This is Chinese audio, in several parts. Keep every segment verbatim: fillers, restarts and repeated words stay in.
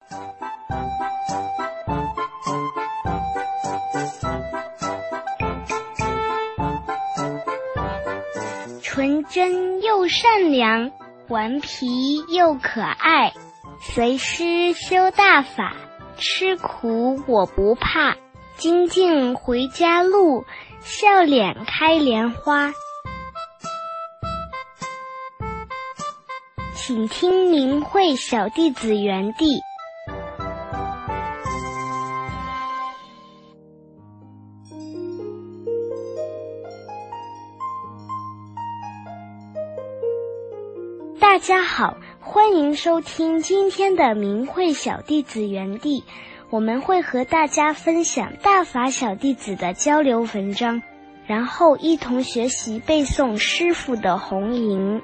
纯真又善良，顽皮又可爱，随师修大法，吃苦我不怕，精进回家路，笑脸开莲花。请听明慧小弟子园地。大家好，欢迎收听今天的明慧小弟子园地，我们会和大家分享大法小弟子的交流文章，然后一同学习背诵师父的弘吟。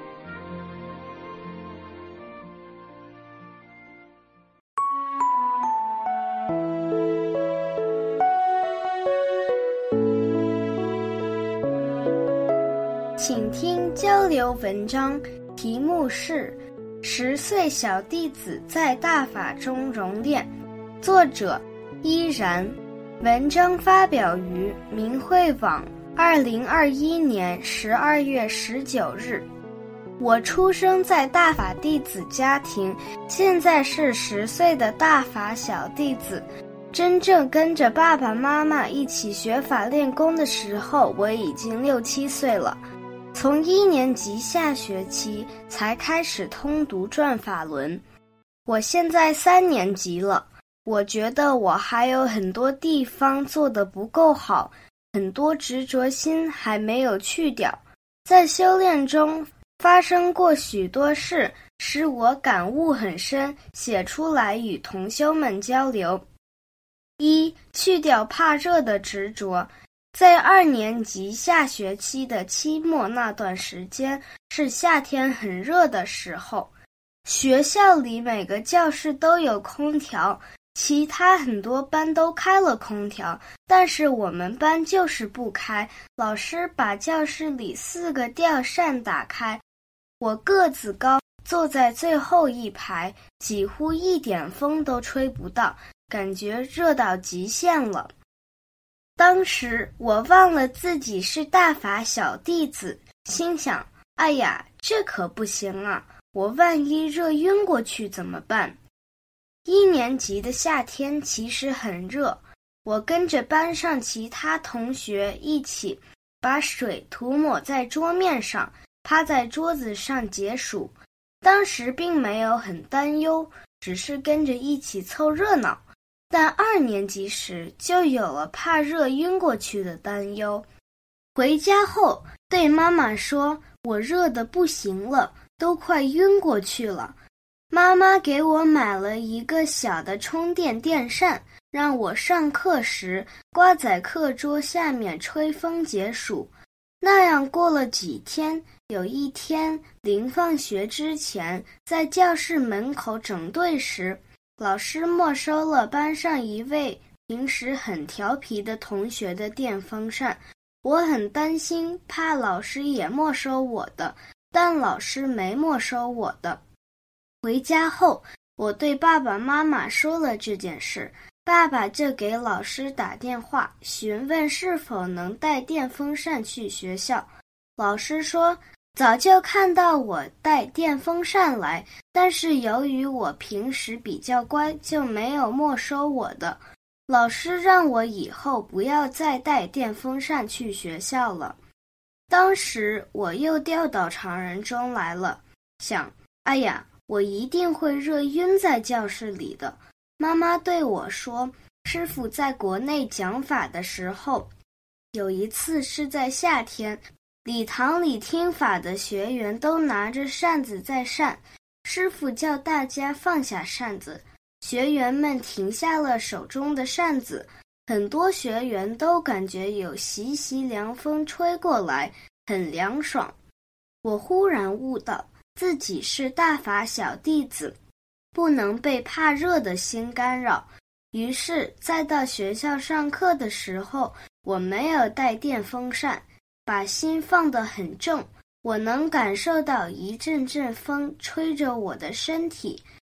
请听交流文章，题目是十岁小弟子在大法中熔炼，作者依然。文章发表于明慧网二零二一年十二月十九日。我出生在大法弟子家庭，现在是十岁的大法小弟子。真正跟着爸爸妈妈一起学法练功的时候，我已经六七岁了。从一年级下学期才开始通读转法轮，我现在三年级了。我觉得我还有很多地方做得不够好，很多执着心还没有去掉。在修炼中发生过许多事，使我感悟很深，写出来与同修们交流。一、去掉怕热的执着。在二年级下学期的期末那段时间，是夏天很热的时候，学校里每个教室都有空调，其他很多班都开了空调，但是我们班就是不开。老师把教室里四个吊扇打开，我个子高，坐在最后一排，几乎一点风都吹不到，感觉热到极限了。当时我忘了自己是大法小弟子，心想，哎呀，这可不行啊，我万一热晕过去怎么办？一年级的夏天其实很热，我跟着班上其他同学一起把水涂抹在桌面上，趴在桌子上解暑。当时并没有很担忧，只是跟着一起凑热闹。但二年级时就有了怕热晕过去的担忧。回家后对妈妈说，我热得不行了，都快晕过去了。妈妈给我买了一个小的充电电扇，让我上课时挂在课桌下面吹风解暑。那样过了几天，有一天临放学之前，在教室门口整队时，老师没收了班上一位平时很调皮的同学的电风扇，我很担心，怕老师也没收我的，但老师没没收我的。回家后，我对爸爸妈妈说了这件事，爸爸就给老师打电话，询问是否能带电风扇去学校。老师说，早就看到我带电风扇来，但是由于我平时比较乖，就没有没收我的。老师让我以后不要再带电风扇去学校了。当时我又掉到常人中来了，想，哎呀，我一定会热晕在教室里的。妈妈对我说，师父在国内讲法的时候，有一次是在夏天，礼堂里听法的学员都拿着扇子在扇，师父叫大家放下扇子，学员们停下了手中的扇子，很多学员都感觉有习习凉风吹过来，很凉爽。我忽然悟到自己是大法小弟子，不能被怕热的心干扰。于是再到学校上课的时候，我没有带电风扇，把心放得很正，我能感受到一阵阵风吹着我的身体，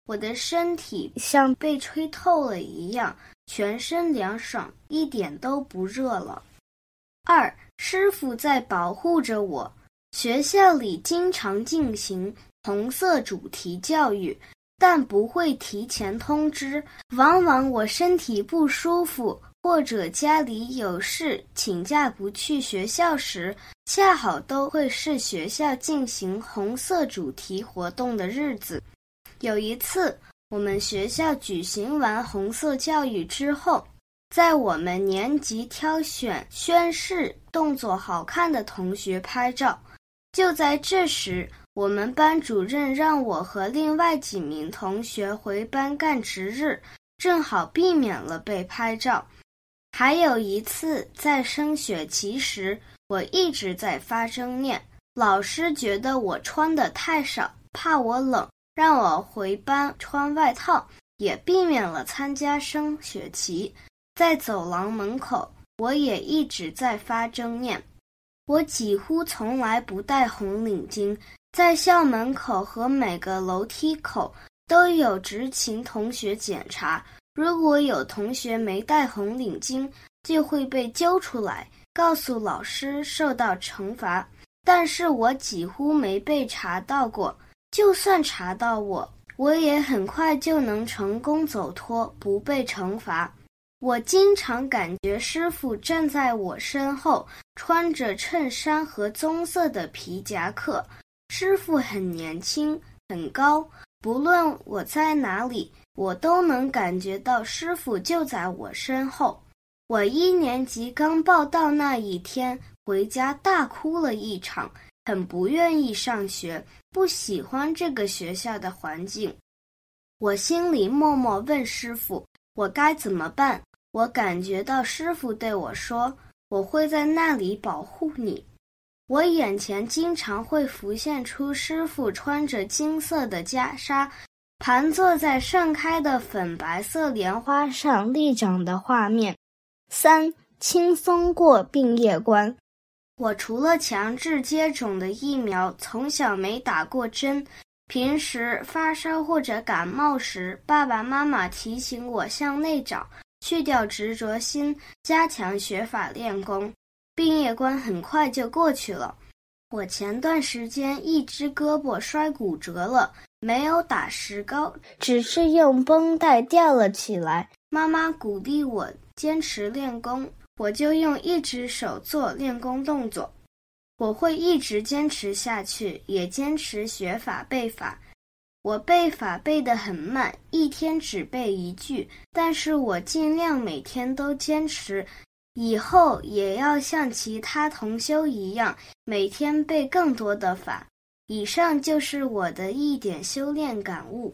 我的身体像被吹透了一样，全身凉爽，一点都不热了。二，师傅在保护着我。学校里经常进行红色主题教育，但不会提前通知。往往我身体不舒服，或者家里有事请假不去学校时，恰好都会是学校进行红色主题活动的日子。有一次，我们学校举行完红色教育之后，在我们年级挑选宣誓动作好看的同学拍照。就在这时，我们班主任让我和另外几名同学回班干值日，正好避免了被拍照。还有一次，在升学期时，我一直在发正念，老师觉得我穿得太少，怕我冷，让我回班穿外套，也避免了参加升学期。在走廊门口，我也一直在发正念。我几乎从来不戴红领巾，在校门口和每个楼梯口都有执勤同学检查，如果有同学没戴红领巾，就会被揪出来，告诉老师受到惩罚。但是我几乎没被查到过，就算查到我，我也很快就能成功走脱，不被惩罚。我经常感觉师傅站在我身后，穿着衬衫和棕色的皮夹克。师傅很年轻，很高，不论我在哪里，我都能感觉到师傅就在我身后。我一年级刚报到那一天，回家大哭了一场，很不愿意上学，不喜欢这个学校的环境。我心里默默问师傅，我该怎么办？我感觉到师傅对我说，我会在那里保护你。我眼前经常会浮现出师傅穿着金色的袈裟，盘坐在盛开的粉白色莲花上立掌的画面。三，轻松过病业关。我除了强制接种的疫苗，从小没打过针。平时发烧或者感冒时，爸爸妈妈提醒我向内找，去掉执着心，加强学法练功。病业关很快就过去了。我前段时间一只胳膊摔骨折了，没有打石膏，只是用绷带吊了起来。妈妈鼓励我坚持练功，我就用一只手做练功动作。我会一直坚持下去，也坚持学法背法。我背法背得很慢，一天只背一句，但是我尽量每天都坚持，以后也要像其他同修一样，每天背更多的法。以上就是我的一点修炼感悟。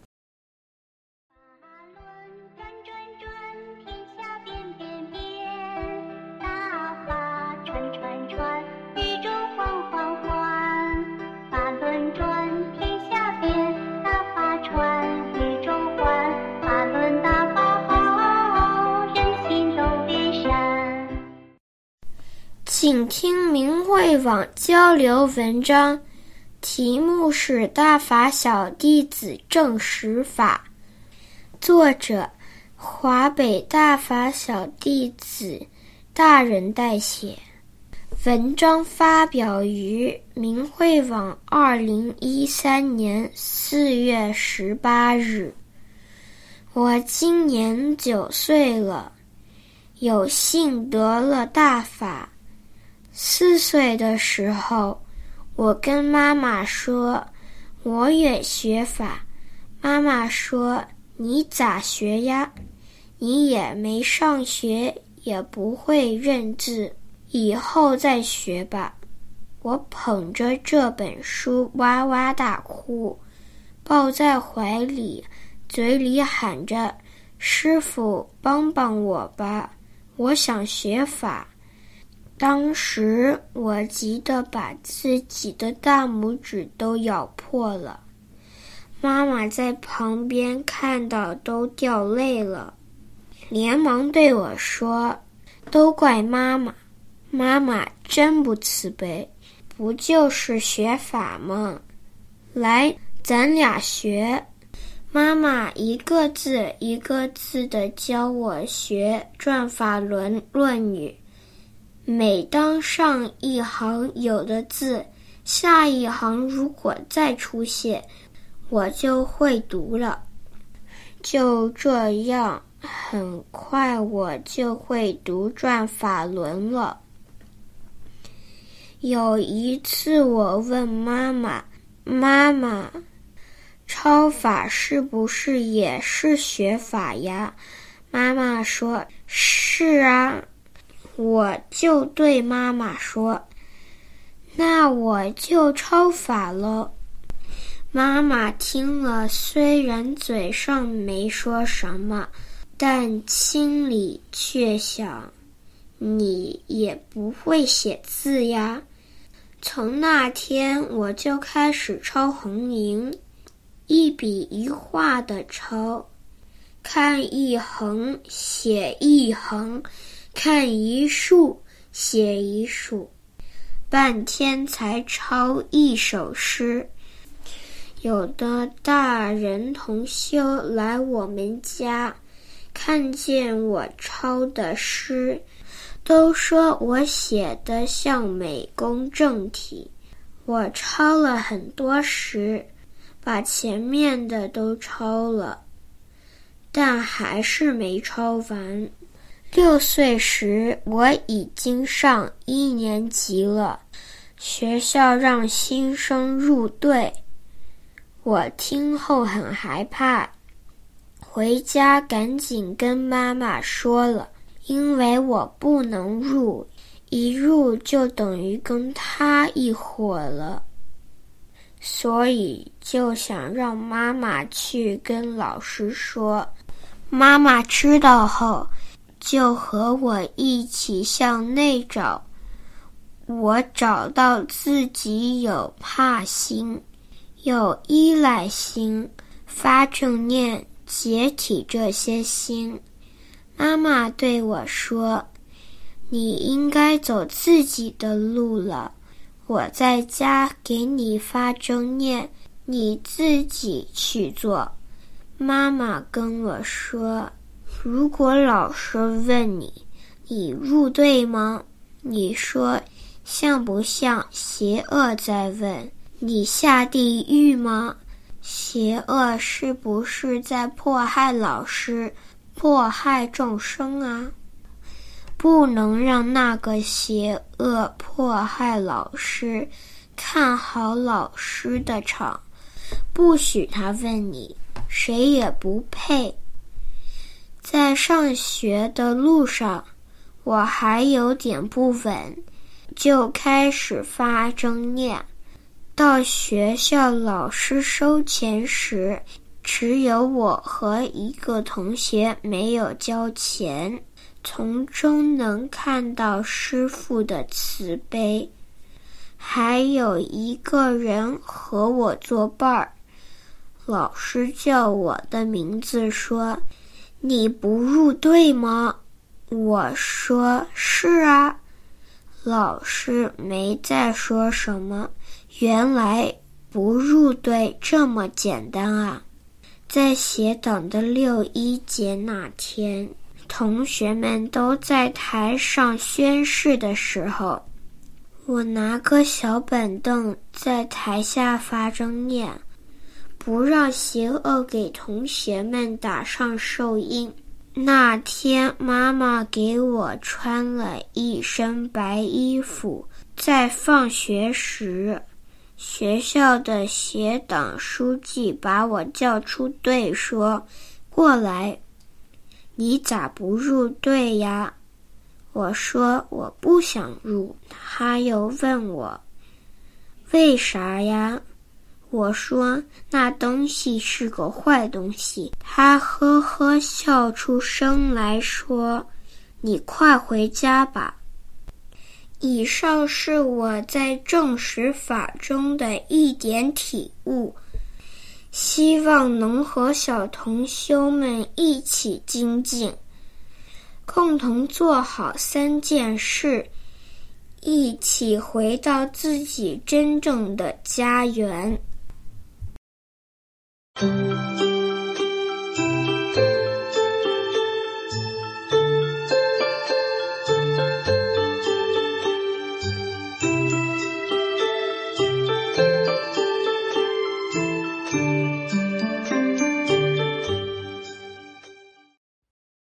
请听明慧网交流文章，题目是大法小弟子证实法，作者华北大法小弟子大人代写。文章发表于明慧网二零一三年四月十八日。我今年九岁了，有幸得了大法。四岁的时候，我跟妈妈说我也学法。妈妈说，你咋学呀？你也没上学，也不会认字，以后再学吧。我捧着这本书哇哇大哭，抱在怀里，嘴里喊着，师父帮帮我吧，我想学法。当时我急得把自己的大拇指都咬破了，妈妈在旁边看到都掉泪了，连忙对我说，都怪妈妈，妈妈真不慈悲，不就是学法吗？来，咱俩学。 妈妈一个字一个字地教我学转法轮论语，每当上一行有的字，下一行如果再出现，我就会读了。就这样，很快我就会读转法轮了。有一次我问妈妈，妈妈，抄法是不是也是学法呀？妈妈说，是啊。我就对妈妈说，那我就抄法了。妈妈听了，虽然嘴上没说什么，但心里却想，你也不会写字呀。从那天我就开始抄红楹，一笔一画的抄，看一横写一横，看一竖写一竖，半天才抄一首诗。有的大人同修来我们家，看见我抄的诗，都说我写得像美工正体。我抄了很多诗，把前面的都抄了，但还是没抄完。六岁时，我已经上一年级了，学校让新生入队。我听后很害怕，回家赶紧跟妈妈说了，因为我不能入，一入就等于跟他一伙了，所以就想让妈妈去跟老师说。妈妈知道后，就和我一起向内找。我找到自己有怕心，有依赖心、发正念、解体这些心。妈妈对我说，你应该走自己的路了，我在家给你发正念，你自己去做。妈妈跟我说，如果老师问你，你入队吗？你说像不像邪恶在问，你下地狱吗？邪恶是不是在迫害老师，迫害众生啊？不能让那个邪恶迫害老师，看好老师的场，不许他问你，谁也不配。在上学的路上，我还有点不稳，就开始发正念。到学校老师收钱时，只有我和一个同学没有交钱，从中能看到师父的慈悲。还有一个人和我作伴儿，老师叫我的名字说，你不入队吗？我说是啊。老师没再说什么，原来不入队这么简单啊。在协党的六一节那天，同学们都在台上宣誓的时候，我拿个小板凳在台下发正念，不让邪恶给同学们打上受印。那天妈妈给我穿了一身白衣服，在放学时，学校的协党书记把我叫出队说，过来，你咋不入队呀？我说我不想入。他又问我，为啥呀？我说那东西是个坏东西。他呵呵笑出声来说，你快回家吧。以上是我在正实法中的一点体悟，希望能和小同修们一起精进，共同做好三件事，一起回到自己真正的家园。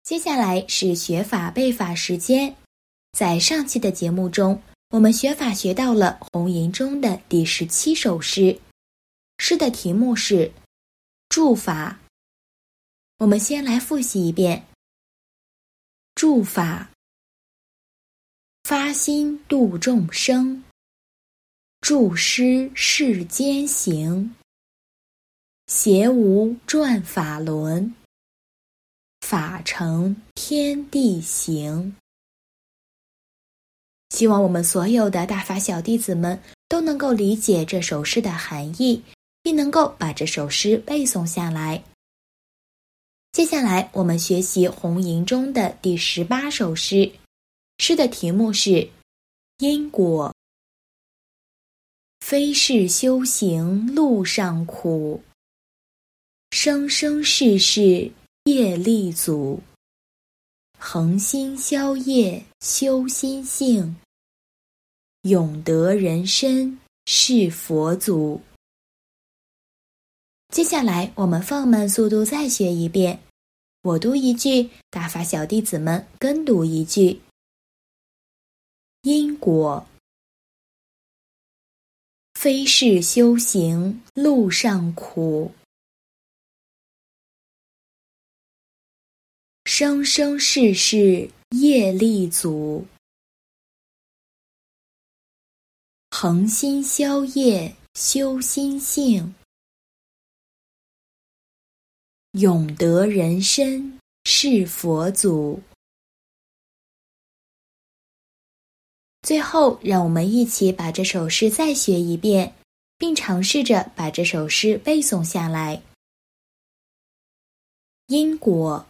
接下来是学法背法时间。在上期的节目中，我们学法学到了红吟中的第十七首诗，诗的题目是注法。我们先来复习一遍。注法，发心度众生，注师世间行，邪无转法轮，法成天地行。希望我们所有的大法小弟子们都能够理解这首诗的含义，并能够把这首诗背诵下来。接下来我们学习红吟中的第十八首诗，诗的题目是因果。非是修行路上苦，生生世世业力阻。恒心消业修心性，永得人身是佛祖。接下来我们放慢速度再学一遍，我读一句，大法小弟子们跟读一句。因果，非是修行路上苦，生生世世业力阻。恒心消业修心性，永得人身是佛祖。最后，让我们一起把这首诗再学一遍，并尝试着把这首诗背诵下来。因果，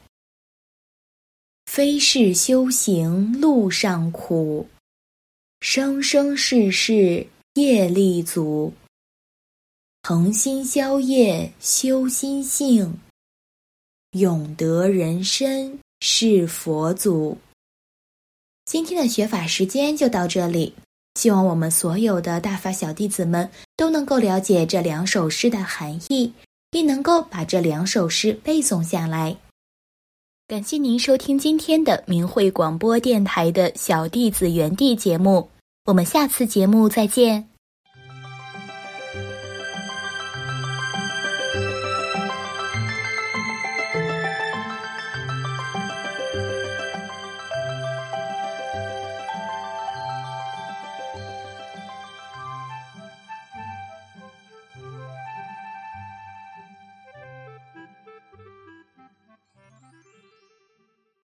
非是修行路上苦，生生世世业力阻。恒心消业修心性，永得人身是佛祖。今天的学法时间就到这里，希望我们所有的大法小弟子们都能够了解这两首诗的含义，并能够把这两首诗背诵下来。感谢您收听今天的明慧广播电台的小弟子园地节目，我们下次节目再见。